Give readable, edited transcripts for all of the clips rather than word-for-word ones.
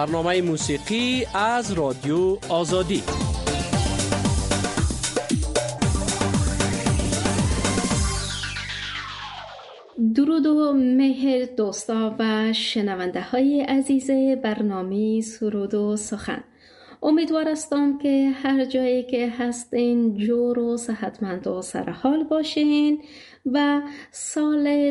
برنامه موسیقی از رادیو آزادی. درود و مهر دوستا و شنونده های عزیز برنامه سرود و سخن. امیدوار هستم که هر جایی که هستین جور و صحتمند و سرحال باشین و سال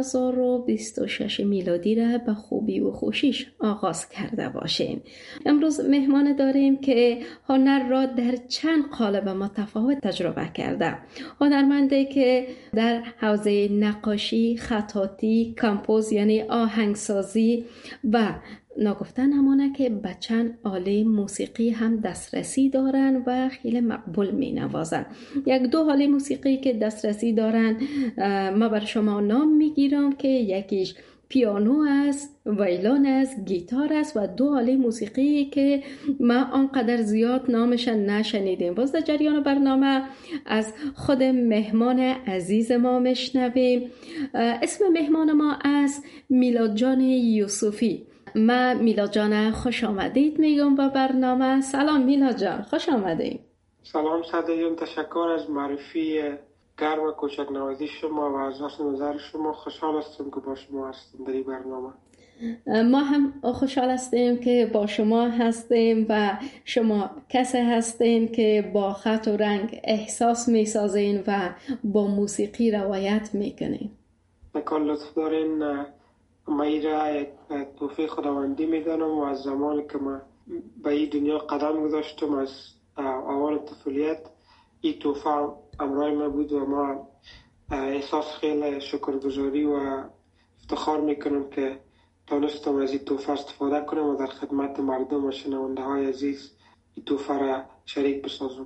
2026 میلادی را به خوبی و خوشیش آغاز کرده باشین. امروز مهمان داریم که هنر را در چند قالب متفاوت تجربه کرده. هنرمندی که در حوزه نقاشی، خطاطی، کمپوز یعنی آهنگسازی و نگفتن همانه که به چند آله موسیقی هم دسترسی دارن و خیلی مقبول می نوازن. یک دو آله موسیقی که دسترسی دارن ما بر شما نام می گیرم که یکیش پیانو است، ویولن است، گیتار است و دو آله موسیقی که ما آنقدر زیاد نامشان نشنیدیم. باز در جریان برنامه از خود مهمان عزیز ما میشنویم. اسم مهمان ما است میلاد جان یوسفی. من میلاد جان خوش آمدید میگم به برنامه. سلام میلاد جان، خوش آمدید. سلام صدیون، تشکر از معرفی گرم و کوچک نوازی شما و از حسن نظر شما. خوشحال هستم که با شما هستم در این برنامه. ما هم خوشحال هستیم که با شما هستیم و شما کسی هستین که با خط و رنگ احساس میسازین و با موسیقی روایت میکنین. نکن لطف دارین. من این را یک توفیق خداوندی میدانم و از زمانی که من به این دنیا قدم گذاشتم از اول طفولیت این توفیق همراه ما بود و ما احساس خیلی شکرگزاری و افتخار میکنم که تونستم از این توفیق استفاده کنم و در خدمت مردم و شنونده های عزیز این توفیق را شریک بسازم.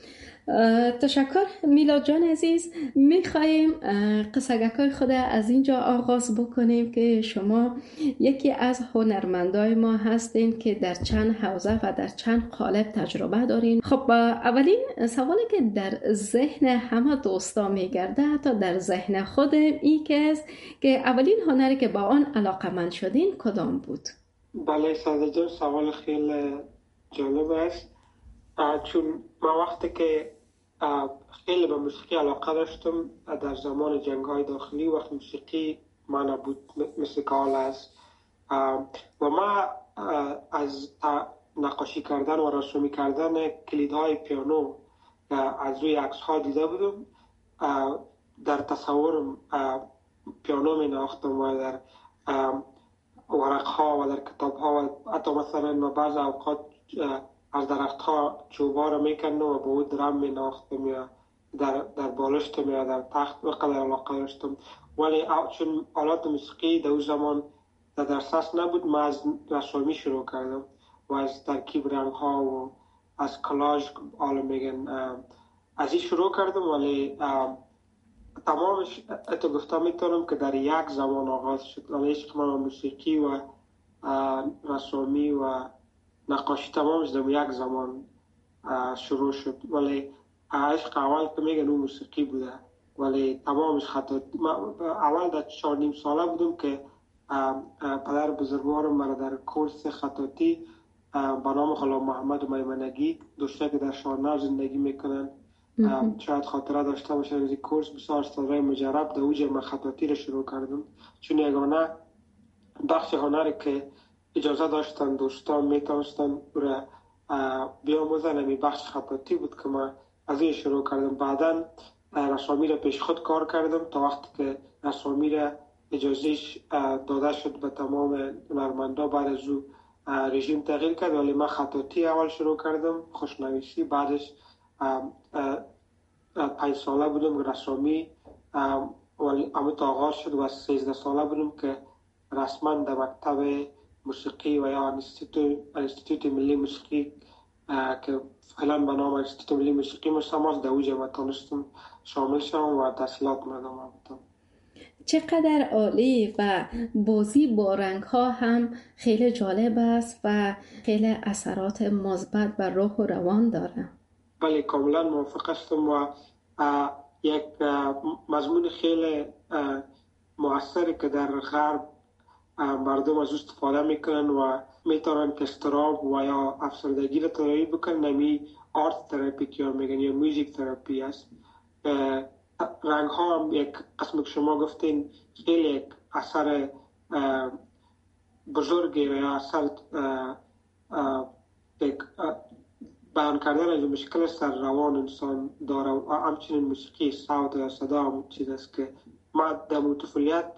تشکر میلاد جان عزیز. میخواییم قصه‌گوی خود از اینجا آغاز بکنیم که شما یکی از هنرمندای ما هستین که در چند حوزه و در چند قالب تجربه دارین. خب اولین سوالی که در ذهن همه دوستا میگرده، حتی در ذهن خودم، این که است که اولین هنری که با آن علاقه‌مند شدین کدام بود؟ بله ساده جان، سوال خیلی جالب است. چون ما وقتی که خیلی به موسیقی علاقه داشتم در زمان جنگ‌های داخلی، وقت موسیقی ما نبود مثل کال است و ما از نقاشی کردن و رسومی کردن کلیدهای پیانو از روی عکس‌ها دیده بودم. در تصورم پیانو می نواختم و در ورق‌ها و در کتاب‌ها و حتی مثلا بعض اوقات از درخت‌ها چوب‌ها را می‌کندم و با او درام می‌نواختم یا در بالشتم یا در تخت و قدر علاقه داشتم. ولی چون آلات موسیقی در اون زمان در دسترس نبود، ما از رسامی شروع کردم و از ترکیب رنگ‌ها و از کلاژ حالا میگن از این شروع کردم. ولی تمامش اتو گفتم میتونم که در یک زمان آغاز شد. ولی عشق من موسیقی و رسامی و نقاشی تمامش در یک زمان شروع شد. ولی عشق اول که میگن اون موسیقی بوده، ولی تمامش خطاطی. اول در 4.5 ساله بودم که پدر بزرگوارم مرا در کورس خطاطی به نام غلام محمد میمنگی داشته که در شارنار زندگی میکنن. شاید خاطره داشته باشن از این کورس. بسیار استادای مجرب در اوج من خطاطی را شروع کردم، چون یگانه بخش هنری که اجازه داشتن دوستان میتونستن را بیاموزن می بخش خطاطی بود که من از این شروع کردم. بعدا رسامی را پیش خود کار کردم تا وقتی که رسامی را اجازهش داده شد به تمام هنرمندا. بعد از او رژیم تغییر کرد، ولی من خطاطی اول شروع کردم، خوشنویسی. بعدش 5 ساله بودم رسامی، ولی اما آغاز شد و 13 ساله بودم که رسما در مکتب موسیقی و یا انستیتوت ملی موسیقی که فعلا به نام انستیتوت ملی موسیقی مستماس در اوج ما تونستم شامل شدم و تحصیلات مردم بودم. چقدر عالی. و بازی با رنگ ها هم خیلی جالب است و خیلی اثرات مثبت بر روح و روان داره. بله کاملا موافق هستم و یک مضمون خیلی مؤثری که در غرب مردم از استفاده میکنن و میتونن که اضطراب و یا افسردگی را تداوی بکنن. نمی آرت تراپی که میگن یا موزیک تراپی است. رنگ ها هم یک قسم که شما گفتین خیلی یک اثر بزرگی یا اثر بیان کردن از مشکل سر روان انسان داره و همچنین موسیقی صوت یا صدا هم چیز است که ما در طفولیت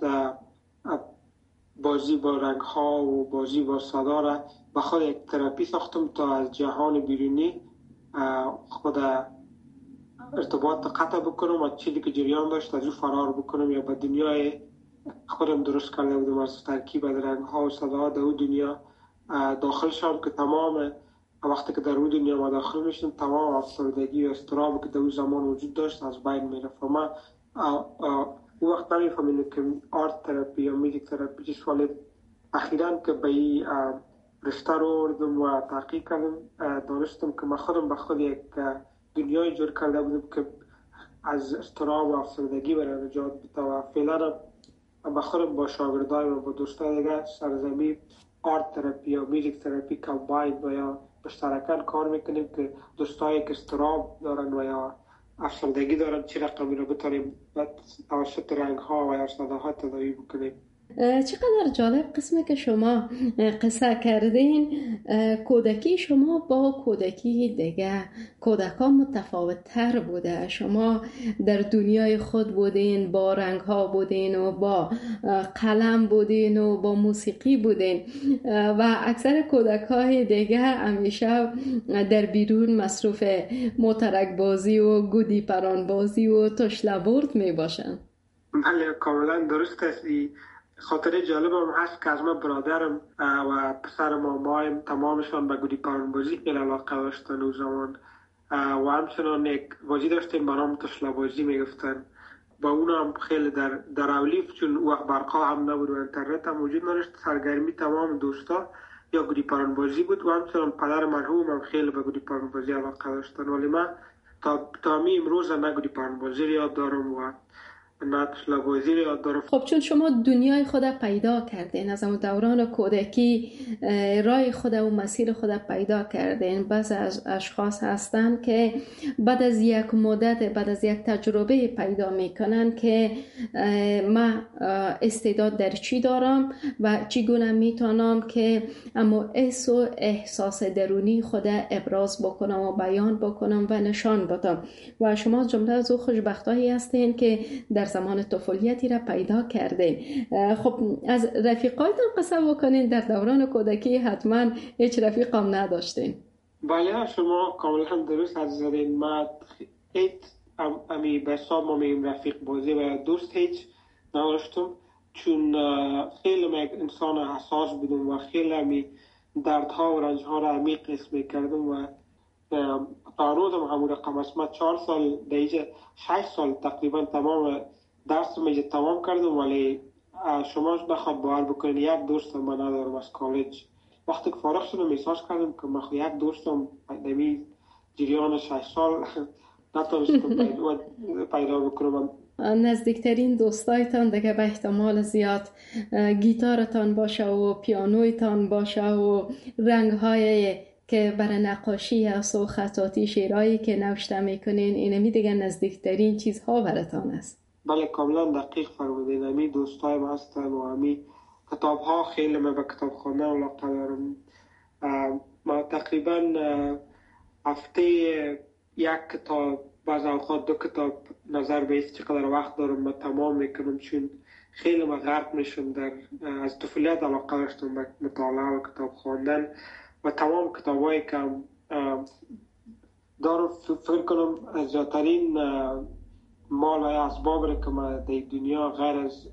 بازی با رنگ ها و بازی با صدا را به خود یک تراپی ساختم تا از جهان بیرونی خود ارتباط قطع بکنم و چیزی که جریان داشت از او فرار بکنم یا به دنیای خودم درست کرده بودم از ترکیب از رنگ ها و صدا در او دنیا داخل شدم که تمام وقتی که در او دنیا ما داخل میشم تمام افسردگی و اضطراب که در اون زمان وجود داشت از بین میرفت. ما او وقت نمیفهمیدم که آرت تراپی یا موزیک تراپی چیست، ولی اخیراً که به این رشته رو آوردم و تحقیق کردم دانستم که من خودم به خود یک دنیای جور کرده بودم که از اضطراب و افسردگی برای نجات بده و فعلا به خودم با شاگردای و با دوستای دیگه سرزمین آرت تراپی یا موزیک تراپی کامباین و یا مشترکاً کار میکنیم که دوستایی که اضطراب دارن و یا افسردگی دارن چه رقمی رو بتونیم توسط رنگ ها و یا صداها تداوی بکنیم. چقدر جالب قسمه که شما قصه کردین. کودکی شما با کودکی دیگه کودکان متفاوت تر بوده. شما در دنیای خود بودین، با رنگ ها بودین و با قلم بودین و با موسیقی بودین و اکثر کودک های دیگه همیشه در بیرون مصروف موترک بازی و گودی پران بازی و تشلبرد می باشن. بله کاملا درست است. خاطره جالب هم هست که از من برادرم و پسر مامایم تمامشان به گودی پران بازی خیلی علاقه داشتن او زمان و همچنان یک بازی داشتیم به نام تشله بازی میگفتن. با اون هم خیلی در اولیف چون وقت برقا هم نبود و اینترنت هم وجود نداشت سرگرمی تمام دوستا یا گودی پران بازی بود و همچنان پدر مرحوم هم خیلی به گودی پران بازی علاقه داشتن، ولی من تا می امروز نه گودی پران بازی رو یاد دارم و خب چون شما دنیای خود پیدا کردین از اون دوران کودکی، راه خود و مسیر خود پیدا کردین. بعض از اشخاص هستن که بعد از یک مدت، بعد از یک تجربه پیدا میکنن که من استعداد در چی دارم و چگونه میتونم که اما حس و احساس درونی خود ابراز بکنم و بیان بکنم و نشان بدم. و شما جمله از او خوشبختایی هستین که در زمان طفولیتی را پیدا کرده. خب از رفیقایتان قصه بکنین. در دوران کودکی حتما هیچ رفیقم نداشتین. بله شما کاملا درست از زدین. من هیچ امی به حساب ما میم رفیق بازی و دوست هیچ نداشتم چون خیلی من انسان حساس بودم و خیلی امی دردها و رنجها را عمیق حس میکردم و تا روزم همون رقم است. من 4 سال دیگه 6 سال تقریبا تمام درس میجه تمام کردم، ولی شما بخواد باور بکنین یک دوستم من ندارم از کالج. وقتی که فارغ شدم احساس کردم که من یک دوستم نمی جریان 6 سال نتونستم پیدا بکنم. نزدیکترین دوستایتان دیگه به احتمال زیاد گیتارتان باشه و پیانویتان باشه و رنگ‌های که برای نقاشی است و خطاطی شعرهایی که نوشته میکنین، اینمی دیگه نزدیکترین چیزها براتان است. بله کاملا دقیق فرمودین. امی دوستایم هستن و امی کتاب ها خیلی من به کتاب خواندن علاقه دارم. ما تقریبا هفته یک کتاب بعض اوقات 2 کتاب نظر به است چقدر وقت دارم من تمام میکنم چون خیلی من غرق میشم در از طفولیت علاقه داشتم به مطالعه و کتاب خواندن و تمام کتابایی که دارم فکر کنم زیادترین مال و اسباب را که من در دنیا غیر از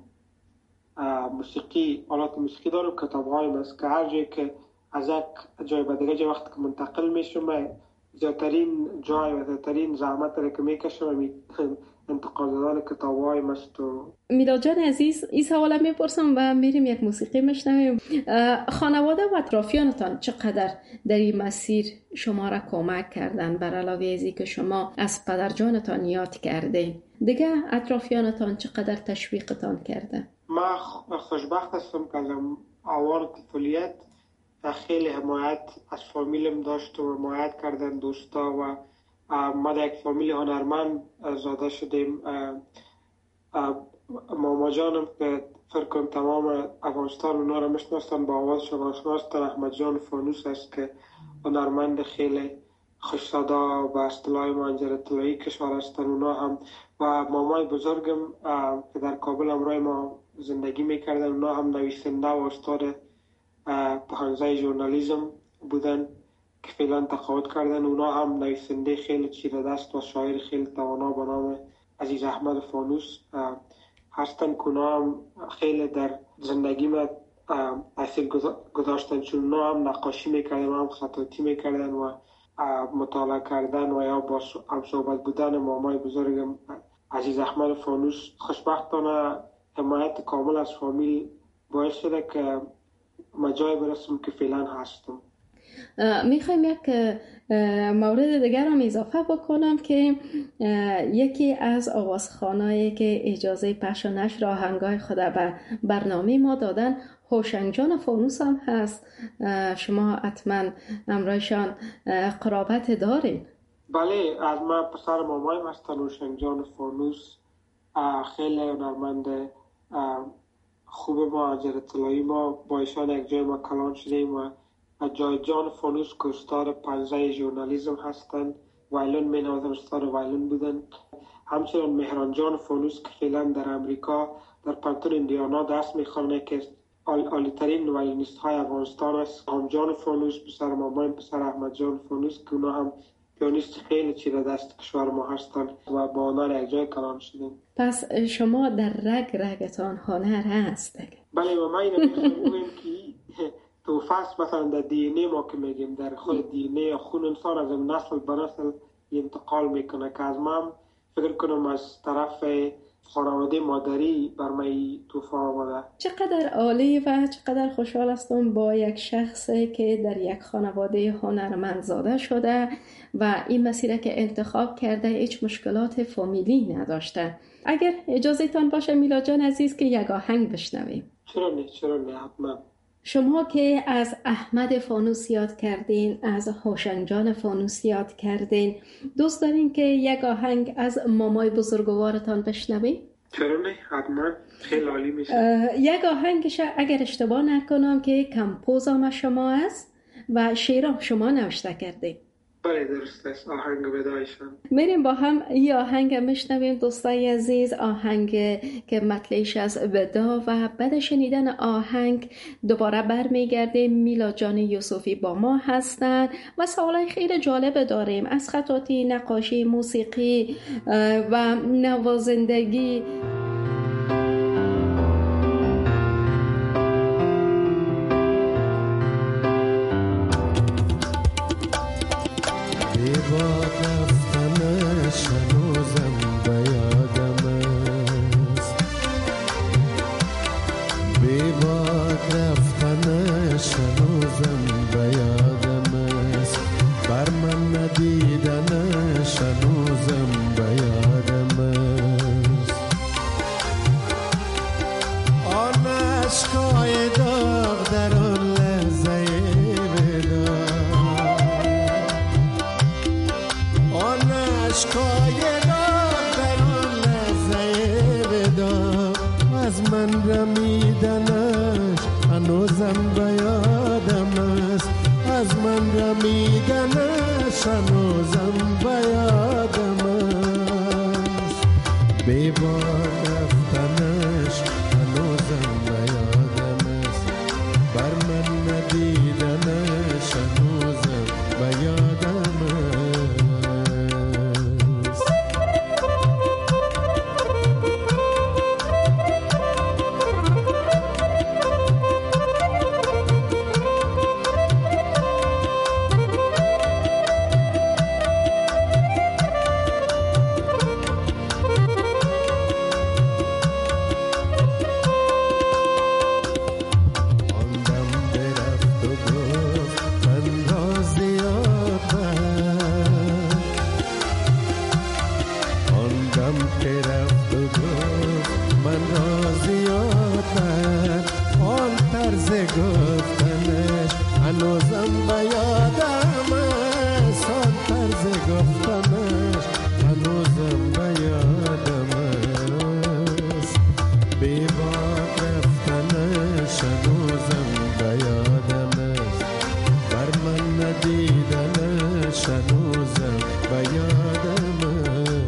موسیقی آلات موسیقی دارم کتاب‌های است که هر جایی که از یک جای به دیگه وقتی که منتقل میشم زیادترین جای و زیادترین زحمت را که میکشم انتقال دادن کتاب‌های است. میلاد جان عزیز این سوال میپرسم و میریم یک موسیقی میشنویم. خانواده و اطرافیانتان چقدر در این مسیر شما را کمک کردن بر علاوه ازی که شما از پدر جانتان یاد کرده؟ دیگه اطرافیانتان چقدر تشویقتان کرده؟ من خوشبخت هستم که از اوان طفولیت خیلی حمایت از فامیلم داشت و حمایت کردن دوستا و ما در یک فامیل هنرمند زاده شدیم. ماما جانم که فکر کنم تمام افغانستان اونا رو میشناسن، با آوازشون آشنا هستن، احمد جان فانوس است که هنرمند خیلی خوش صدا و اصطلاح منجر طلایی کشور هستن اونا هم. و مامای بزرگم که در کابل همراه ما زندگی میکردن، اونا هم نویسنده و استاد پخانزه ژورنالیسم بودن که فعلا تقاعد کردن. اونا هم نویسنده خیلی چیره دست و شاعر خیلی توانا به نام عزیز احمد فانوس هستن که اونا هم خیلی در زندگی ما تاثیر گذاشتن، چون اونا هم نقاشی میکردن و هم خطاطی میکردن و مطالعه کردن و یا با هم صحبت بودن مامای بزرگم عزیز احمد فانوس. خوشبختانه حمایت کامل از فامیل باعث شده که ما جای برسم که فعلا هستم. میخوایم یک مورد دیگر هم اضافه بکنم که یکی از آوازخوانایی که اجازه پخش و نشر آهنگای خود به برنامه ما دادن هوشنگ جان فانوس هم هست. شما حتما امرایشان قرابت دارین؟ بله، از ما پسر مامایم هستن هوشنگ جان فانوس، خیلی هنرمند خوب ما جر طلایی. ما با ایشان یک جای ما کلان شدیم و جای جان فانوس که استاد پنجه ژورنالیسم هستند، وایلون می نوازن، استاد وایلون بودن. همچنین مهران جان فانوس که فعلا در امریکا در پانتون ایندیانا درس میخوانه که عالی‌ترین وایلونیست های افغانستان است. هم جان فانوس پسر مامایم، پسر احمد جان فانوس که اونا هم پیانیست خیلی چیره دست کشور ما هستند و با آنها یک جای کلان شدیم. پس شما در رگتان هنر هست؟ بله، و ما اینو میگم که تو فصل مثلا در دی ان ای ما که میگیم در خود دی ان ای خون انسان از نسل به نسل انتقال میکنه که از من فکر کنم از طرف خانواده مادری بر من توفا آمده. چقدر عالی و چقدر خوشحال هستم با یک شخصی که در یک خانواده هنرمند زاده شده و این مسیر که انتخاب کرده هیچ مشکلات فامیلی نداشته. اگر اجازه تان باشه میلاد جان عزیز که یک آهنگ بشنویم. چرا نه حتما. شما که از احمد فانوس یاد کردین، از هوشنگ جان فانوس یاد کردین، دوست دارین که یک آهنگ از مامای بزرگوارتان بشنویم؟ چرا نه حتما، خیلی عالی میشه. یک آهنگش اگر اشتباه نکنم که کمپوزم شما است و شعرم شما نوشته کردین. بله درست است، آهنگ بدایشان. میریم با هم این آهنگ میشنویم دوستای عزیز، آهنگ که مطلعش از ودا و بعد شنیدن آهنگ دوباره برمیگردیم. میلاد جان یوسفی با ما هستن و سوالای خیلی جالب داریم از خطاطی، نقاشی، موسیقی و نوازندگی. رفتنش هنوزم به یادم است، بی باک رفتنش هنوزم به یادم است، بر من ندیدنش هنوزم به یادم است.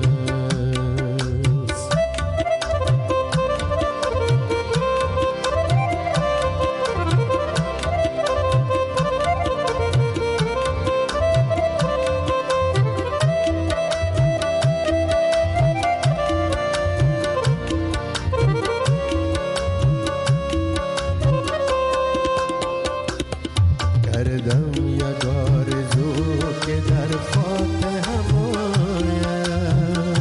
کردم یک آرزو که در فاتحه آید،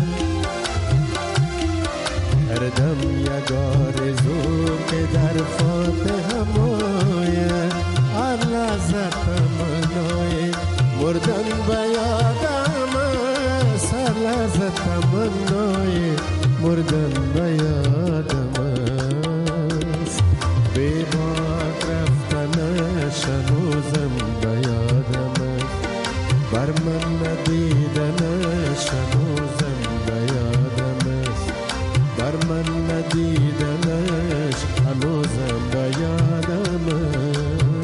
کردم یک آرزو که در فاتحه آید، هر لحظه تمنای مردن به یادم است، هر لحظه تمنای مردن به یادم است، بی باک رفتنش هنوزم به یادم است، بر من ندیدنش هنوزم به یادم است، بر من ندیدنش هنوزم به یادم است.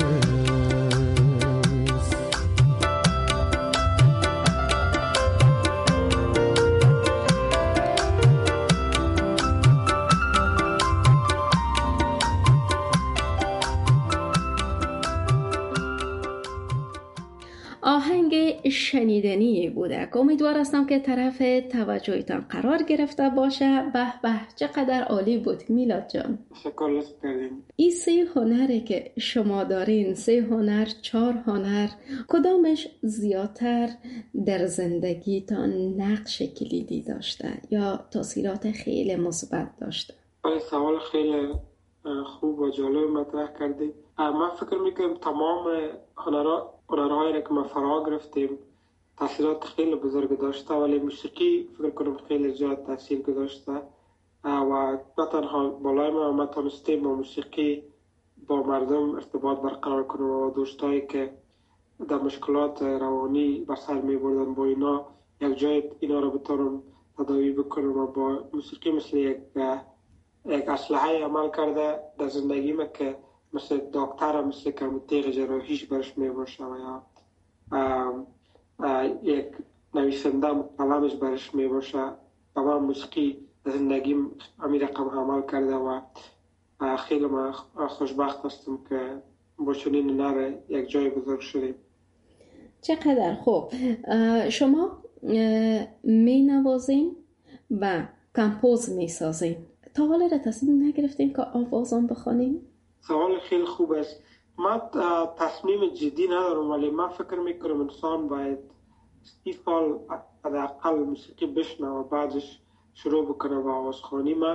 آهنگ شنیدنی بوده که امیدوار هستم که طرف توجهتان قرار گرفته باشه. به به چقدر عالی بود میلاد جان. شکر کردیم. این 3 هنری که شما دارین، 3 هنر 4 هنر، کدامش زیادتر در زندگیتان نقش کلیدی داشته یا تاثیرات خیلی مثبت داشته؟ سوال خیلی خوب و جالب مطرح کردید. من فکر میکنم تمام هنرهایی که ما فرا گرفتیم تاثیرات خیلی بزرگ داشته، ولی موسیقی فکر کنم خیلی زیاد تاثیر گذاشته و نه تنها بالای ما تونستیم با موسیقی با مردم ارتباط برقرار کنیم و دوستایی که در مشکلات روانی بر سر می بردن با اینا یک جای اینا رو بتونم تداوی بکنم و با موسیقی مثل یک اسلحه عمل کرده در زندگی ما که مثل دکتر، مثل که تیغ جراحیش برش می باشه و یا یک نویسنده قلمش برش می باشه. و من موسیقی در زندگیم همین رقم عمل کرده و خیلی من خوشبخت هستم که با چنین هنر یک جای بزرگ شدیم. چقدر خوب. شما می نوازین و کمپوز می سازین، تا حالا را تصمیم نگرفتین که آوازان بخوانین؟ سوال خیلی خوب است. من تصمیم جدی ندارم، ولی من فکر میکنم انسان باید 30 سال حداقل موسیقی بشنوه و بعدش شروع بکنه با آوازخوانی. من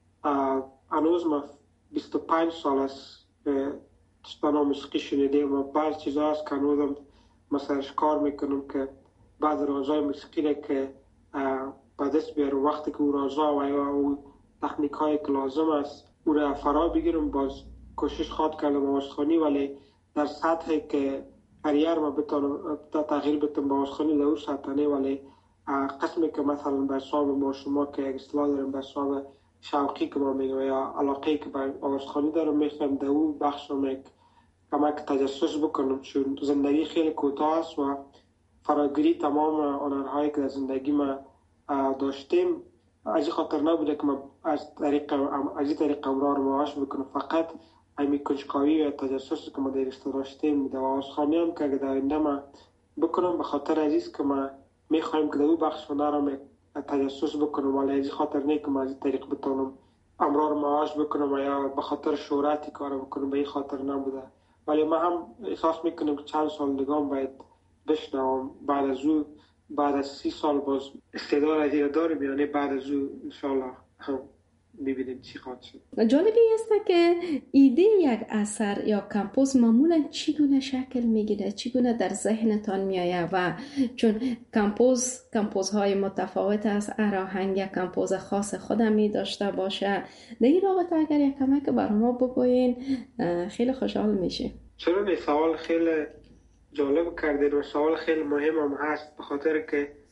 هنوز 25 سال است که داستان موسیقی شنیدم و بعض چیزا هست که هنوزم مثلاش کار میکنم که بعض رازای موسیقی را که با دست بیارم، وقتی که او رازا و یا او تکنیک های که لازم است او را فرا بگیرم، باز کوشش خواد کردم آوازخوانی، ولی در سطحی که کریر ما بتونم تغییر بدم با آوازخوانی در اون سطح نه، ولی قسمی که مثلا به حساب ما شما که یک اصطلاح داریم به حساب شوقی که ما میگم یا علاقه‌ای که به آوازخوانی دارم میخوام در اون بخش رو کمک تجسس بکنم، چون زندگی خیلی کوتاه است و فراگیری تمام هنرهایی که در زندگی ما داشتیم از این خاطر نبوده که ما از این طریق امرار معاش بکنم، فقط همی کنجکاوی و تجسس که ما در داشتیم در آوازخوانی هم که در آینده ما بکنم، به خاطر عزیز که ما میخوایم که در اون بخش هنرم تجسس بکنم، ولی از این خاطر نه که ما از این طریق بتونم امرار معاش بکنم و یا به خاطر شهرتی کار بکنم، به این خاطر نبوده. ولی ما هم احساس میکنم که چند سال دیگه باید بشنوم، بعد از 30 سال باز استعداد از این داریم، یعنی بعد از او انشالله هم ببینیم چی خواهد شد. جالبی است که ایده یک اثر یا کمپوز معمولا چگونه شکل میگیره، چگونه در ذهنتان میآید و چون کمپوزهای متفاوت است، هر آهنگ یک کمپوز خاص خودم می داشته باشه. در این رابطه اگر یک کمک برای ما بگوین خیلی خوشحال میشه. چرا این سوال خیلی جالب کردید و سوال خیلی مهم هم هست، به خاطر که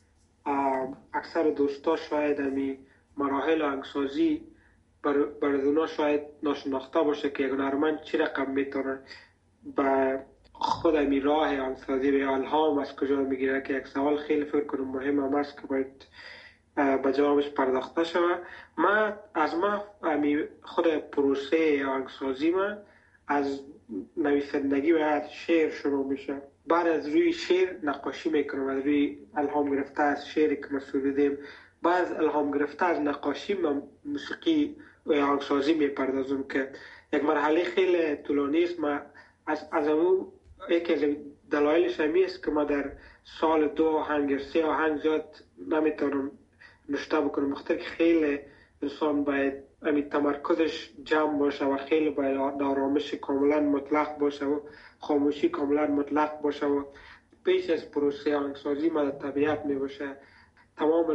اکثر دوستا شاید امی مراحل آهنگسازی برای اونا شاید ناشناخته باشه که یک هنرمند چی رقم میتونه به خود امی راه آهنگسازی و الهام از کجا میگیره، که یک سوال خیلی فکر کنم مهم هم است که باید به جوابش پرداخته شود. من امی خود پروسه آهنگسازی من از نویسندگی و از شعر شروع میشه. بعد از روی شعر نقاشی میکنم، از روی الهام گرفته از شعری که ما سرودیم. بعد از الهام گرفته از نقاشی من موسیقی و آهنگسازی میپردازم که یک مرحله خیلی طولانی است. من از اون یکی از دلایلش همی است که ما در سال 2 آهنگ یا 3 آهنگ زیاد نمیتونم نشته بکنم، مختلف خیلی انسان باید همین تمرکزش جمع باشه و خیلی باید آرامش کاملا مطلق باشه و خاموشی کاملا مطلق باشه و پیش از پروسه آهنگسازی ما در طبیعت می باشه. تمام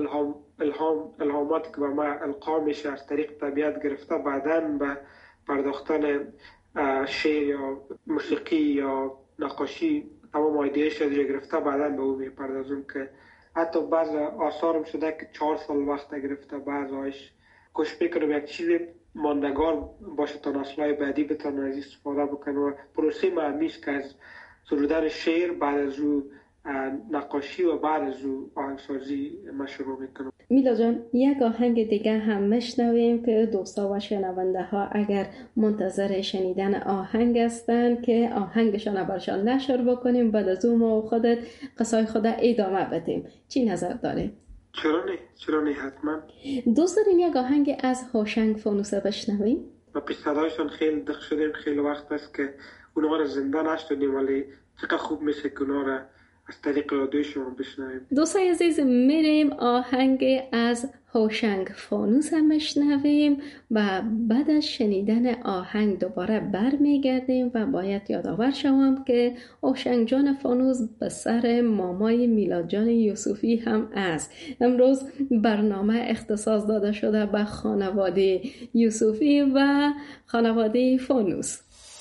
الهامات که به ما القا میشه از طریق طبیعت گرفته، بعداً به پرداختن شعر یا موسیقی یا نقاشی تمام ایدهش از گرفته بعداً به او میپردازم که حتی بعض آثارم شده که 4 سال وقت گرفته. بعضایش کوشش میکنم یک چیز ماندگار باشه تا نسل‌های بعدی بتونن از استفاده بکنن و پروسه معنیش که از سرودن شعر بعد از او نقاشی و بعد از او آهنگسازی ما شروع میکنم. میلا جان، یک آهنگ دیگه هم میشنویم که دوستا و شنونده ها اگر منتظر شنیدن آهنگ هستن که آهنگشان برشان نشر بکنیم، بعد از اون ما خودت قصای خود ادامه بدیم. چی نظر داریم؟ چرا نه حتما. دوست داریم یک آهنگ از هوشنگ فانوسه بشنویم؟ و پیش صدایشان خیلی دق شدیم، خیلی وقت است که اونها را زنده نشدیم، ولی چقدر خوب میشه که اونها را از طریق رادیو شما بشنویم. دوستای عزیز، میریم آهنگ از هوشنگ فانوس هم بشنویم و بعد از شنیدن آهنگ دوباره برمیگردیم و باید یادآور شوم که هوشنگ جان فانوس به سر مامای میلاد جان یوسفی هم است. امروز برنامه اختصاص داده شده به خانواده یوسفی و خانواده فانوس.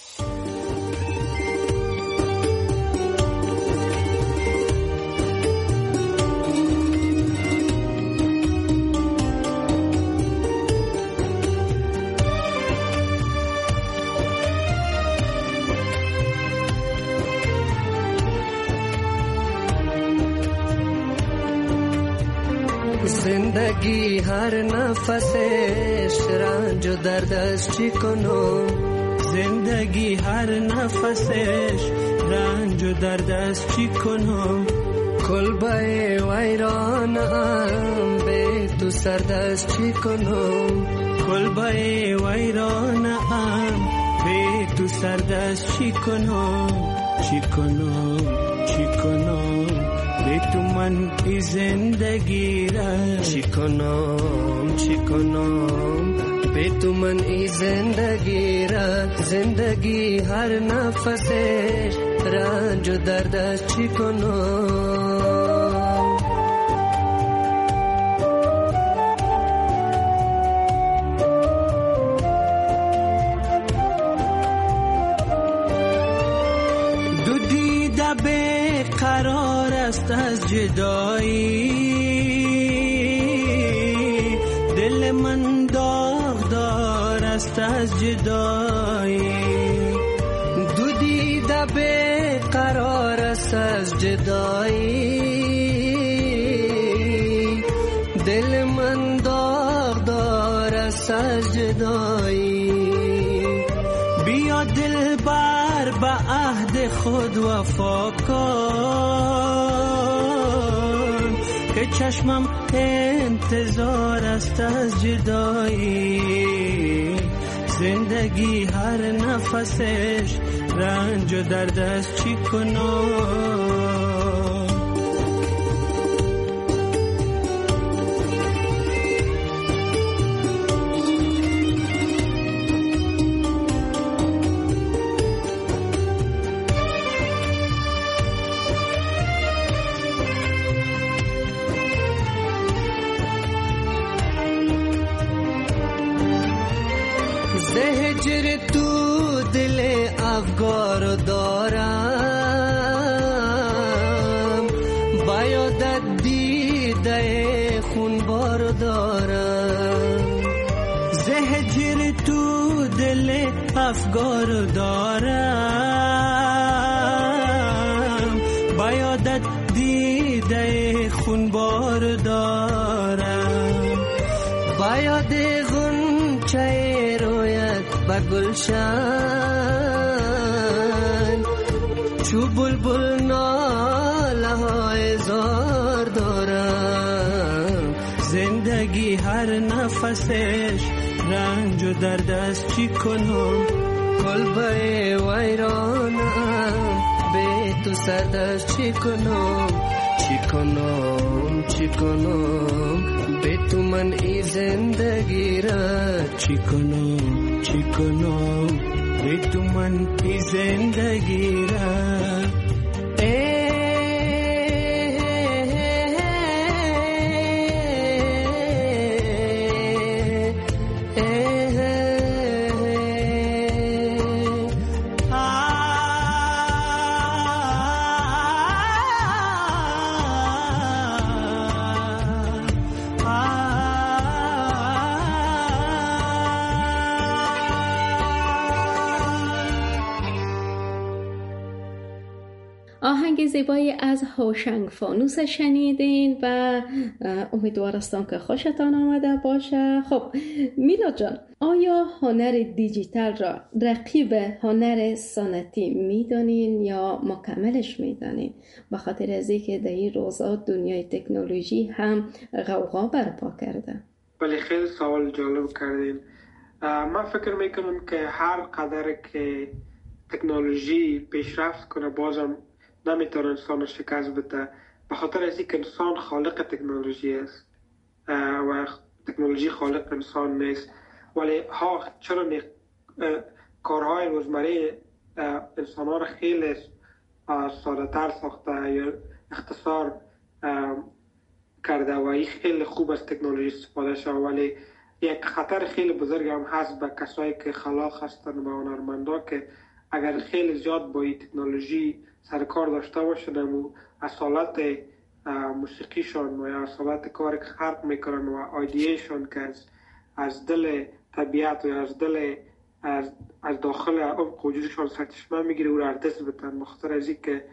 زندگی هر نفسش رنج و درد است چی کنم، زندگی هر نفسش رنج و درد است چی کنم، کلبه ویرانم به تو سرد است چی کنم، کلبه ویرانم به تو سرد است چی کنم، چی کنم چی کنم به تو من ای زندگی را، چی کنم چی کنم به تو من ای زندگی را، زندگی هر نفسش رنج و درد است چی کنم. دو دیده به قرار است از جدایی، دل من داغدار است از جدایی، دو دیده به قرار است از جدایی، دل من داغدار است از جدایی، بیا دل بر به عهد خود وفا کن که چشمم انتظار است از جدایی، زندگی هر نفسش رنج و درد است چی کنم. زهجر تو دل افگار دارم، بایدت دید دیده خونبار دارم، زهجر تو دل افگار دارم، با یادت دیده خونبار دارم، با یاد غنچه رویت و گلشن، چو بلبل ناله های زار دارم، زندگی هر نفسش رنج و درد است، چی کنم کلبه ویرانم، به تو سرد است، چی کنم چی کنم چی کنم، به تو من ای زندگی را، چی کنم چی کنم، به تو من ای زندگی را. آهنگ زیبایی از هوشنگ فانوس شنیدین و امیدوارستم که خوشتان آمده باشه. خب میلاد جان، آیا هنر دیجیتال را رقیب هنر سنتی میدانین یا مکملش میدانین؟ به خاطر از اینکه در این روزا دنیای تکنولوژی هم غوغا برپا کرده. ولی خیلی سوال جالب کردین. من فکر میکنم که هر قدر که تکنولوژی پیشرفت کنه بازم نمیتونه انسان شکست بده، به خاطر از اینکه انسان خالق تکنولوژی است و تکنولوژی خالق انسان نیست. ولی چرا کارهای روزمره انسان ها را خیلی ساده تر ساخته یا اختصار کرده و این خیلی خوب از تکنولوژی استفاده شده، ولی یک خطر خیلی بزرگ هم هست به کسایی که خلاق هستند، به هنرمندا که اگر خیلی زیاد با این تکنولوژی سرکار داشته باشند و اصالت موسیقیشان و یا اصالت کاری که خلق میکنن و آیدیشون که از دل طبیعت و از دل از داخل عمق وجودشان سرچشمه میگیره و را دست بتن، بخاطر از این که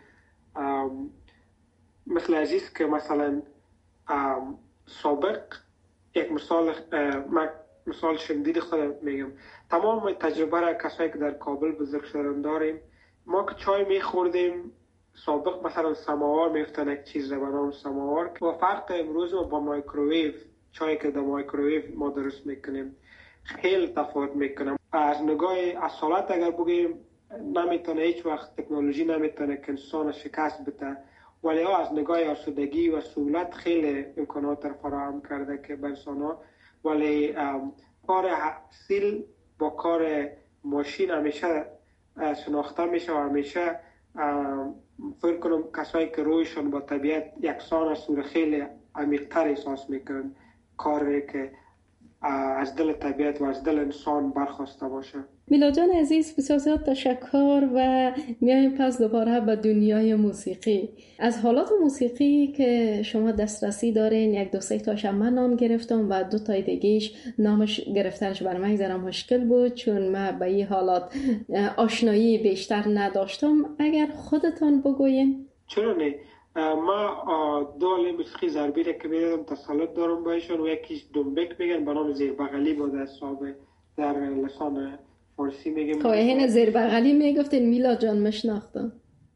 مثل عزیز که مثلا سابق یک مثال شندید خودم میگم، تمام تجربه را کسایی که در کابل بزرگ شدن داریم. ما که چای میخوردیم سابق مثلا سماوار میفتن یک چیز را به نام سماوار و فرق امروز با مایکروویو، چایی که در مایکروویو ما درست میکنیم خیلی تفاوت میکنم. از نگاه اصالت اگر بگیم نمیتونه هیچ وقت تکنولوژی نمیتونه که انسان شکست بده، ولی از نگاه آسودگی و سهولت خیلی امکانات را فراهم کرده که به انسان ها. ولی کار سیل با کار ماشین همیشه شناخته میشه و همیشه فکر کنم کسایی که رویشون با طبیعت یکسان است و خیلی عمیق‌تر احساس میکنن کاری که از دل طبیعت و از دل انسان برخواسته باشه. میلاد جان عزیز، بسیار تشکر و میایم پس دوباره به دنیای موسیقی. از حالات موسیقی که شما دسترسی دارین یک دو سه تاش من نام گرفتم و دو تای دیگهش نامش گرفتنش برای من ذره مشکل بود چون من به این حالات آشنایی بیشتر نداشتم. اگر خودتان بگوین. چرا نه؟ ما دو عالم موسیقی ضربی را که میدادم تسلط دارم بایشون و یکیش دنبک میگن به نام زیر بغلی بود در لسان فارسی میگیم. خب این زیر بغلی میگفتین میلاد جان مشناختم.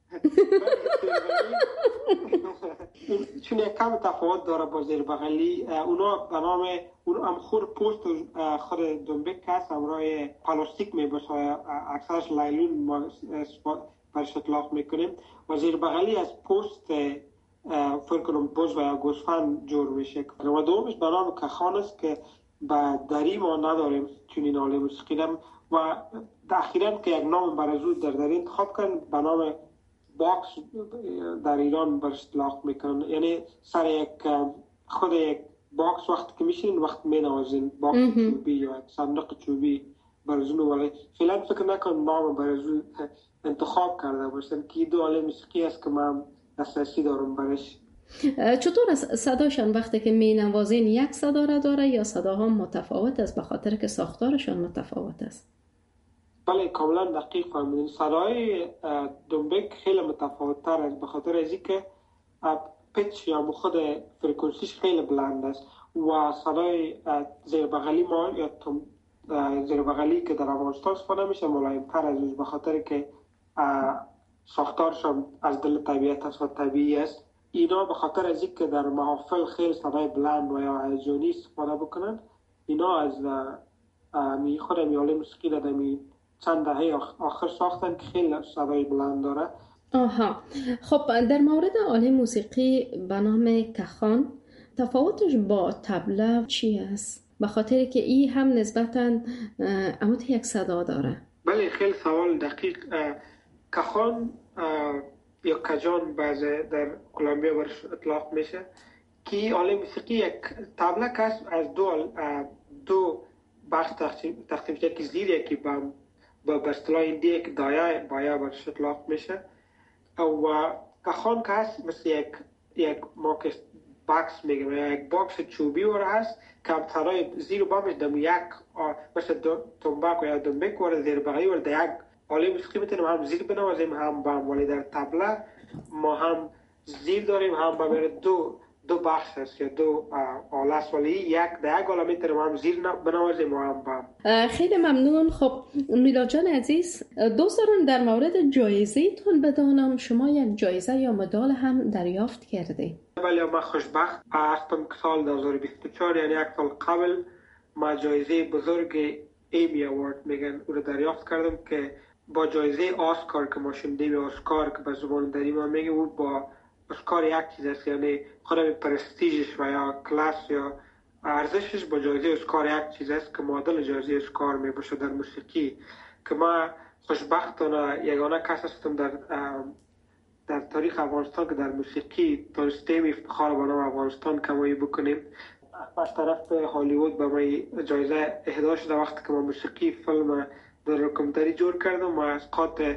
چون یک کم تفاوت داره با زیر بغلی. اونا به نام اون هم خود پوست خود دنبک هست همراه پلاستیک میباشه، اکثرش لایلون برش اطلاق میکنیم و زیر بغلی از پوست فکر کنم بز و یا گوسفند جور میشه و دومش به نام کخان است که به دری ما نداریم چون این حاله موسیقی و اخیراً که یک نام برازو در دری انتخاب کردن به نام باکس در ایران برش اطلاق میکنن، یعنی سر یک خود یک باکس وقت که میشین وقت مینوازین باکس چوبی یا یک صندوق چوبی برازو، ولی فعلا فکر نکنم نام برازو انتخاب کرده باشن که دو حاله موسیقی است که من دسترسی دارم برش چطور از صداشان وقتی که می نوازین یک صدا را داره یا صداها متفاوت است به خاطر که ساختارشان متفاوت است؟ بله کاملا دقیق فهمیدین. صدای دنبک خیلی متفاوت تر است به خاطر از اینکه پیچ یا خود فرکانسیش خیلی بلند است و صدای زیر بغلی ما یا زیر بغلی که در افغانستان استفاده میشه ملایم تر از اوست به خاطر که ساختارشان از دل طبیعت است و طبیعی است. اینا به خاطر از اینکه در محافل خیلی صدای بلند و یا هیجانی استفاده بکنند، اینا از خود میاله موسیقی دادمی چند دهه آخر ساختن که خیلی صدای بلند داره. آها، خب در مورد آله موسیقی به نام کخان تفاوتش با طبله چی است؟ به خاطر که این هم نسبتاً عمود یک صدا داره. بله خیلی سوال دقیق. کخان یا کجان بعضی در کلمبیا برش اطلاق میشه که آله موسیقی یک طبله که از دو بخش تقسیم شده که زیر یکی با اصطلاح هندی یک دایه بایا برش اطلاق میشه و کخان که هست مثل یک باکس میگم یا یک باکس چوبی ور هست که هم صدای زیر و بامش دم یک مثل تنباک یا دنبک ور زیر بغلی ور در یک آله موسیقی میتونیم هم زیر بنوازیم هم بام، ولی در طبله ما هم زیر داریم هم بام. دو بخش هست یا دو آله است، ولی یک در یک آله میتونیم هم زیر بنوازیم و هم بام. خیلی ممنون. خب میلاد جان عزیز، دوست دارم در مورد جایزه تون بدانم. شما یک جایزه یا مدال هم دریافت کرده؟ بله من خوشبخت هستم که سال 2024 یعنی یک سال قبل ما جایزه بزرگ ایمی اوارد میگن او رو دریافت کردم که با جایزه آسکار که ما شنیدیم، آسکار که به زبان دری ما میگیم او با اسکار یک چیز است، یعنی خودم پرستیژش و یا کلاس یا ارزشش با جایزه اسکار یک چیز است که معادل جایزه اسکار می باشه در موسیقی. که ما خوشبختانه یگانه کس هستم در تاریخ افغانستان که در موسیقی تونستیم افتخار با نام افغانستان کمایی بکنیم. از طرف هالیوود به ما جایزه اهدا شده وقتی که ما موسیقی فیلم در داکیومنتری جور کردم و از قاطع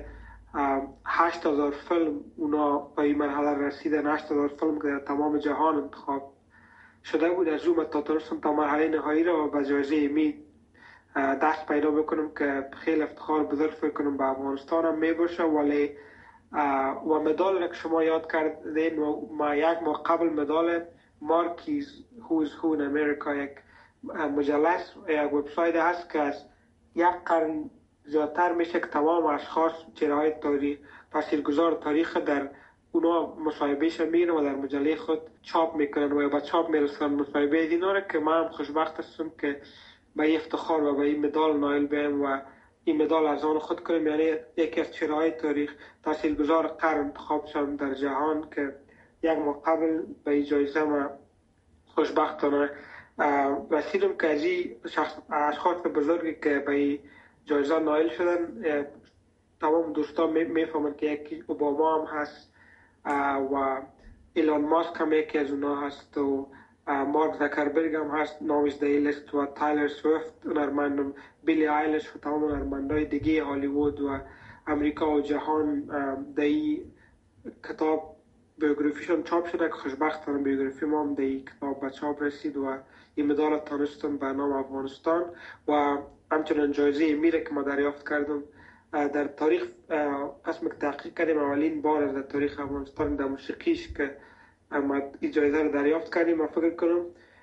8000 فیلم اونا به این مرحله رسیدن. 8000 فیلم که در تمام جهان انتخاب شده بود، از اون تا تونستم تا مرحله نهایی را به جایزه ایمی دست پیدا بکنم که خیلی افتخار بزرگ فکر کنم به افغانستان هم می باشه. ولی و مدال را که شما یاد کردین و ما یک ماه قبل مدال مارکیز هوز هو ان امریکا، یک مجله یک وبسایت هست که از یک قرن زیادتر میشه که تمام اشخاص چهره‌های تاریخ تاثیرگذار تاریخ در اونا مصاحبهش میگیرن و در مجله خود چاپ میکنن و با چاپ میرسن مصاحبه اینا رو که من هم خوشبخت هستم که به این افتخار و به این مدال نایل بیم و این مدال از آن خود کنم. یعنی یکی از چهره‌های تاریخ تاثیرگذار قرن انتخاب شدم در جهان که یک ماه قبل به این جایزه ما خوشبختانه رسیدم که از این اشخاص بزرگی که به این جایزه نایل شدن تمام دوستان میفهمن که یکی اوباما هم هست و ایلان ماسک هم یکی از اونا هست و مارک زکربرگ هم هست نامش در لیست و تایلر سویفت هنرمند، بیلی آیلش و تمام هنرمندای دیگه هالیوود و امریکا و جهان در این کتاب بیوگرافیشون چاپ شده که خوشبختانه بیوگرافی ما هم در این کتاب به چاپ رسید و این مدال تانستم به نام افغانستان و همچنان جایزه میره که ما دریافت کردم در تاریخ قسم که تحقیق کردیم اولین بار در تاریخ افغانستان در موسیقیش که ما این جایزه رو دریافت کردیم. من فکر کنم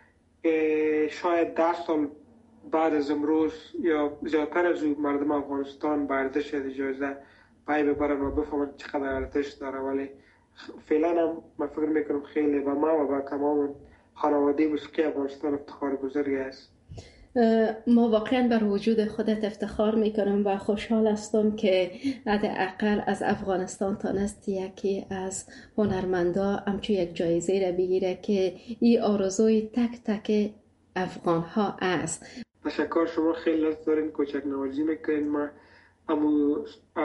شاید 10 سال بعد از امروز یا زیادتر از مردم افغانستان به ارزش این جایزه پای ببرن و بفهمن چقدر ارزش داره. ولی فعلا هم من فکر میکنم خیلی به ما و به تمام خانواده موسیقی افغانستان افتخار بزرگی است. ما واقعا بر وجود خودت افتخار میکنم و خوشحال هستم که حداقل از افغانستان تانست یکی از هنرمندا همچون یک جایزه را بگیره که این آرزوی تک تک افغان ها است. تشکر، شما خیلی لطف دارین، کوچک نوازی میکنین. ما امو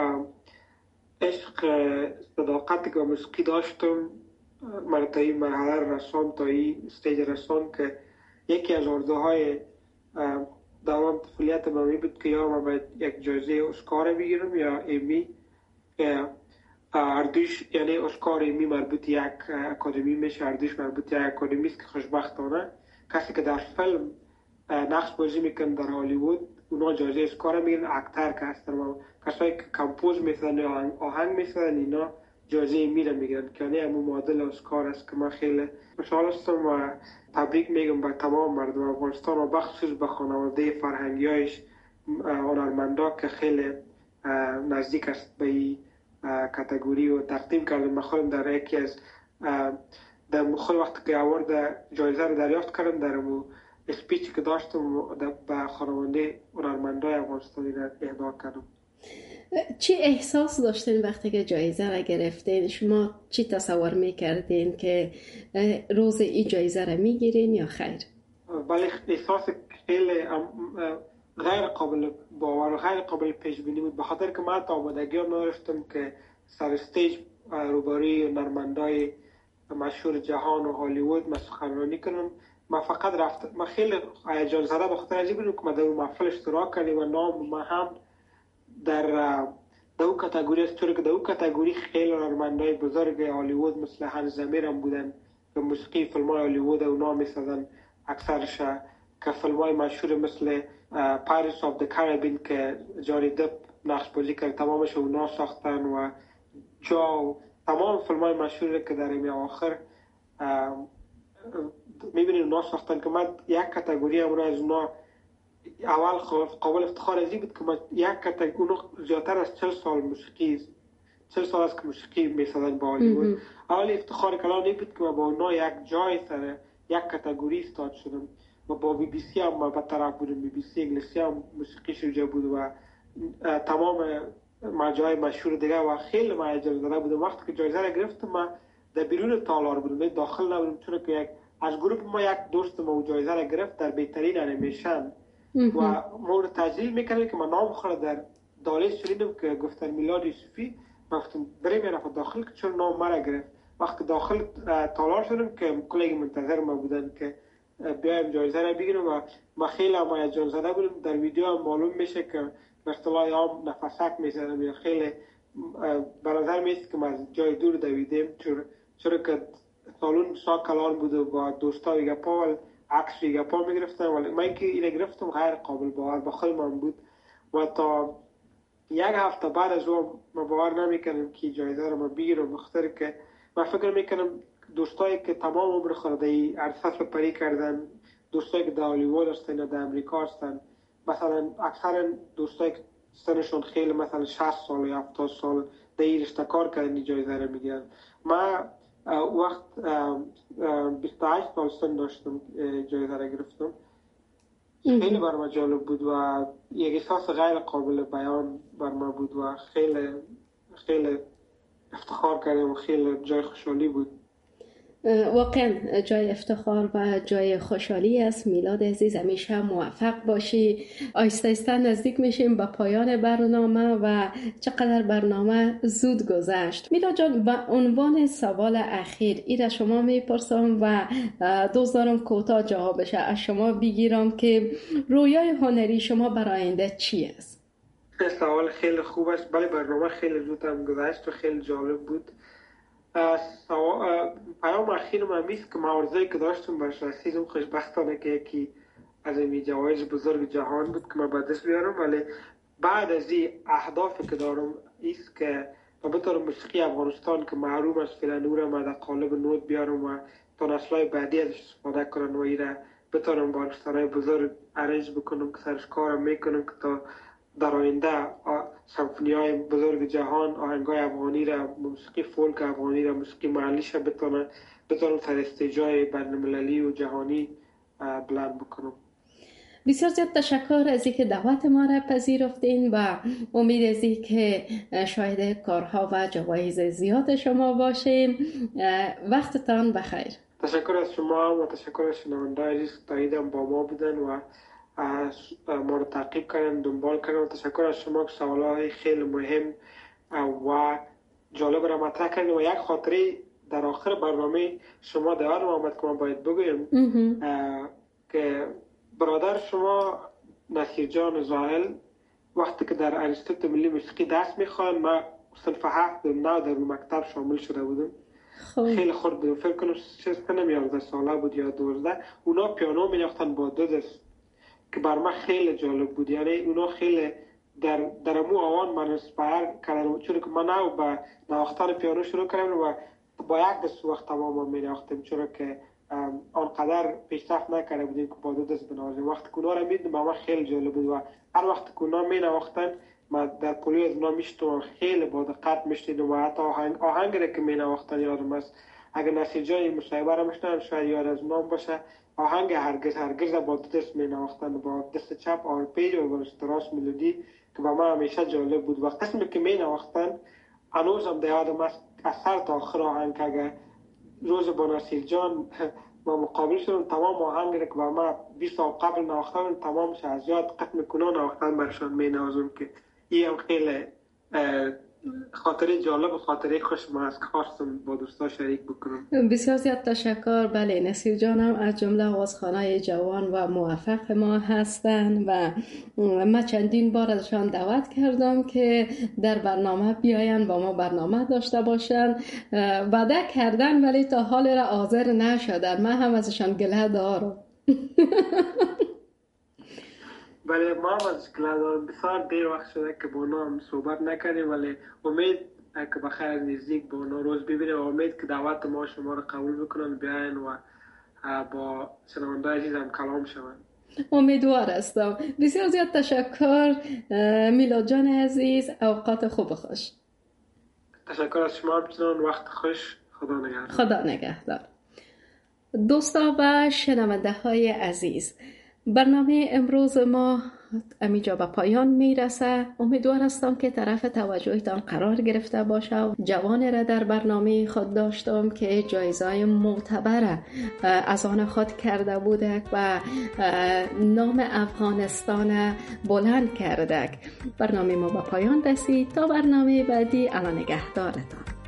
عشق صداقتی که موسیقی داشتم من تا این مرحله رسان، تا این استیج رسان که یکی از آرزوهای دوام طفولیت من بود که یا من باید یک جایزه اسکار بگیرم یا ایمی. اردوش یعنی اسکار می مربوط یک اکادمی میشه، اردوش مربوط یک اکادمی است که خوشبختانه کسی که در فیلم نقش بازی میکنه در هالیوود اونا جایزه اسکار میگیرن. اکتر که هستن و کسایی که کمپوز میسازن یا آهنگ میسازن اینا جایزه میره میگیرن که یعنی همون معادل اسکار است که من خیلی خوشحال هستم و تبریک میگم به تمام مردم افغانستان و بخصوص به خانواده فرهنگیایش هنرمندا که خیلی نزدیک است به این کاتگوری و تقدیم کردم. من خودم در یکی از در خود وقتی که اوارد جایزه رو دریافت کردم در اون اسپیچی که داشتم به خانواده هنرمندای افغانستانی را اهدا کردم. چی احساس داشتین وقتی که جایزه را گرفتین؟ شما چی تصور میکردین که روز این جایزه را میگیرین یا خیر؟ بله، احساس خیلی غیر قابل باور و غیر قابل پیش بینی بود، به خاطر که من تا آمادگی نداشتم که سر استیج روبروی هنرمندای مشهور جهان و هالیوود سخنرانی کنم. من فقط رفتم، من خیلی هیجان زده به خاطر از این بود که من در اون محفل اشتراک کردم و نام من هم در اون کاتگوری است، چون که در اون کاتگوری خیلی هنرمندای بزرگ هالیوود مثل هانس زمیر هم بودن که موسیقی فیلم‌های هالیوود اونا می‌سازن اکثرش، که فیلم‌های مشهور مثل پایرتس آف د کاریبین که جانی دپ نقش بازی کرد تمامش اونا ساختن و جو تمام فیلم‌های مشهور که در این آخر می‌بینید اونا ساختن که من یک کاتگوری هم از اونا اول قابل افتخار از این بود که من یک کاتگوری زیادتر از 40 سال موسیقی 40 سال است که موسیقی می‌سازن با هالیوود. اول افتخار کلام این بود که من با اونا یک جای سر یک کاتگوری استاد شدم و با بی بی سی هم به طرف بودم. بی بی سی انگلیسی هم موسیقی شروع بود و تمام مجای مشهور دیگه و خیلی من هیجان زده بودم. وقتی که جایزه را گرفتم من در بیرون تالار بودم، داخل نبودم، چون که از گروه ما یک دوست ما جایزه را گرفت در بهترین انیمیشن و ما رو تجلیل میکردیم که من نام خود در دالیز شنیدم که گفتن میلاد یوسفی. من گفتم بریم یه نفر داخل که چون نام مرا گرفت. وقتی داخل تالار شدم که کلیگ منتظر ما بودن که بیایم جایزه را بگیرم و من خیلی هیجان زده بودم. در ویدیو هم معلوم میشه که به اصطلاح عام نفسک میزدم یا خیلی به نظر میاد که من از جای دور دویدم، چون که سالون کلان بود و با دوستا و گپا عکس و گپا میگرفتم، ولی من که اینو گرفتم غیر قابل باور به خود من بود و تا یک هفته بعد از اون من باور نمیکنم که جایزه را من بگیرم، بخاطر که من فکر میکنم دوستایی که تمام عمر خود ای عرصه سپری کردن، دوستایی که در هالیوود هستن یا در امریکا هستن، مثلا اکثر دوستایی که سنشون خیلی مثلا 60 سال یا 70 سال در این رشته کار کردن جایزه را میگیرن. من وقت 28 سال سن داشتم جایزه را گرفتم. خیلی بر من جالب بود و یک احساس غیر قابل بیان بر من بود و خیلی خیلی افتخار کردم و خیلی جای خوشحالی بود. واقعا جای افتخار و جای خوشحالی است. میلاد عزیز همیشه موفق باشی. آیسته آیسته نزدیک میشیم به پایان برنامه و چقدر برنامه زود گذشت. میلاد جان، به عنوان سوال اخیر ایره شما میپرسم و دوست دارم کوتاه جوابش از شما بگیرم که رویای هنری شما برای آینده چی است؟ سوال خیلی خوب است. بله، برنامه خیلی زود هم گذشت و خیلی جالب بود. پیام اخیر من میست که معارضه‌ای که داشتم برش رسیدم، خوشبختانه که یکی از این جوایز بزرگ جهان بود که من به دست بیارم، ولی بعد از این اهدافی که دارم ایست که بطور موسیقی افغانستان که محروم از فعلا رو من در قالب نوت بیارم و تا نسل‌های بعدی ازش استفاده کنن و ایره بتونم با ارکسترهای بزرگ ارنج بکنم که سرش کارم میکنم که تا در آینده سمفونی‌های بزرگ جهان آهنگای افغانی را، موسیقی فولک افغانی را، موسیقی محلیش را بتونم سر استیج‌های بین‌المللی و جهانی بلند بکنم. بسیار زیاد تشکر از اینکه دعوت ما را پذیرفتین و امید از اینکه شاهد کارها و جوایز زیاد شما باشیم. وقتتان بخیر. تشکر از شما و تشکر از شنونده‌های عزیز که تاییدم با ما بودن و ما رو تعقیب کردن، دنبال کردن. و تشکر از شما که سوالای خیلی مهم و جالب را مطرح کردین و یک خاطره در آخر برنامه شما دعوت آمد که من باید بگویم که برادر شما نصیر جان زاهل وقتی که در انستیتوت ملی موسیقی درس میخوان، من صنف 7 9 در مکتب شامل شده بودم. خیلی خورد بودم، فکر کنم 11 ساله بود یا 12. اونا پیانو می‌نواختن با 2 دست که بر من خیلی جالب بود. یعنی اونا خیلی در مو آوان من اسپایر کردن، چون که من با نواختن پیانو شروع کردم و با 1 دست وقت تمام می‌نواختم، چون که آنقدر پیشرفت نکرده بودیم که با 2 دست بنوازیم. وقتی که اونا رو می‌دیدم من خیلی جالب بود و هر وقت که اونا می‌نواختن من در پولی از اونا میشتم، خیلی با دقت میشنیدم و حتی آهنگ را که می‌نواختن یادم است. اگر نصیر جان مصاحبه را میشنوم شاید یاد از اونام باشه. آهنگ هرگز با 2 دست می‌نواختن، با دست چپ آرپیج و با دست راست ملودی که با من همیشه جالب بود. و قسمی که می‌نواختن هنوزم یادم است از سر تا آخر آهنگ. اگر روز با نصیر جان ما مقابل شدم، تمام آهنگ را که با ما 20 سال قبل نواختن تمامش از یاد قسم کنون نواختن برشان می‌نوازم که این هم خیلی خاطره جالب و خاطره خوش ما از که خواستم با دوستا شریک بکنم. بسیار زیاد تشکر. بله، نصیر جانم از جمله آوازخوانای جوان و موفق ما هستند و من چندین بار ازشان دعوت کردم که در برنامه بیاین با ما برنامه داشته باشن. وعده کردن ولی تا حال را حاضر نشدن. من هم ازشان گله دارم. بله، ما از گله دارم. بسیار دیر وقت شده که با اونا هم صحبت نکردیم، ولی امید که بخیر نزدیک با اونا روز ببینیم و امید که دعوت ما شما رو قبول بکنن بیاین و با شنونده عزیزم کلام شوند. امیدوار هستم. بسیار زیاد تشکر میلاد جان عزیز. اوقات خوب خوش. تشکر از شما. همچنان وقت خوش. خدا نگهدار. خدا نگهدار. دوستا و شنونده های عزیز، برنامه امروز ما همینجا به پایان میرسه. امیدوار هستم که طرف توجهتان قرار گرفته باشه. جوان را در برنامه خود داشتم که جایزه معتبر از آن خود کرده بوده و نام افغانستان بلند کرده. برنامه ما به پایان رسید. تا برنامه بعدی، الله نگهدارتان.